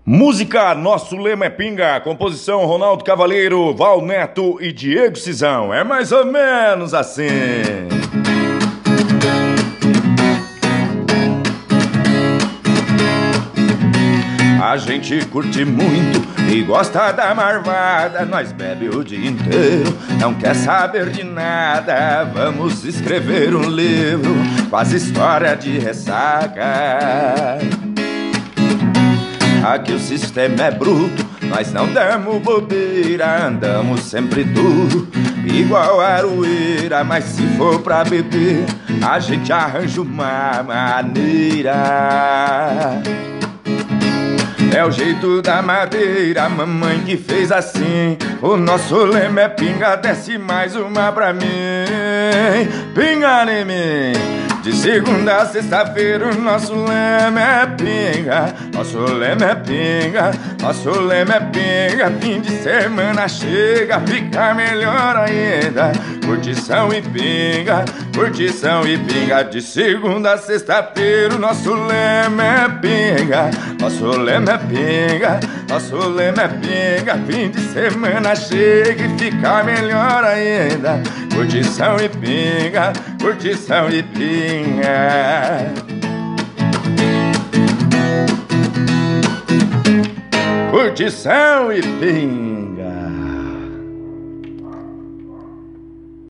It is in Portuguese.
Música Nosso Lema é Pinga, composição Ronaldo Cavaleiro, Val Neto e Diego Cisão. É mais ou menos assim. A gente curte muito e gosta da marvada. Nós bebe o dia inteiro, não quer saber de nada. Vamos escrever um livro com as histórias de ressaca. Aqui o sistema é bruto, nós não damos bobeira. Andamos sempre duro, igual aroeira. Mas se for pra beber, a gente arranja uma maneira. É o jeito da madeira, mamãe que fez assim. O nosso lema é pinga, desce mais uma pra mim. Pinga em mim. De segunda a sexta-feira o nosso lema é pinga. Nosso lema é pinga, nosso lema é pinga. Fim de semana chega, fica melhor ainda. Curtição e pinga, curtição e pinga. De segunda a sexta-feira o nosso lema é pinga. Nosso lema é pinga, nosso lema é pinga. Fim de semana chega e fica melhor ainda. Curtição e pinga, curtição e pinga. Curtição e pinga.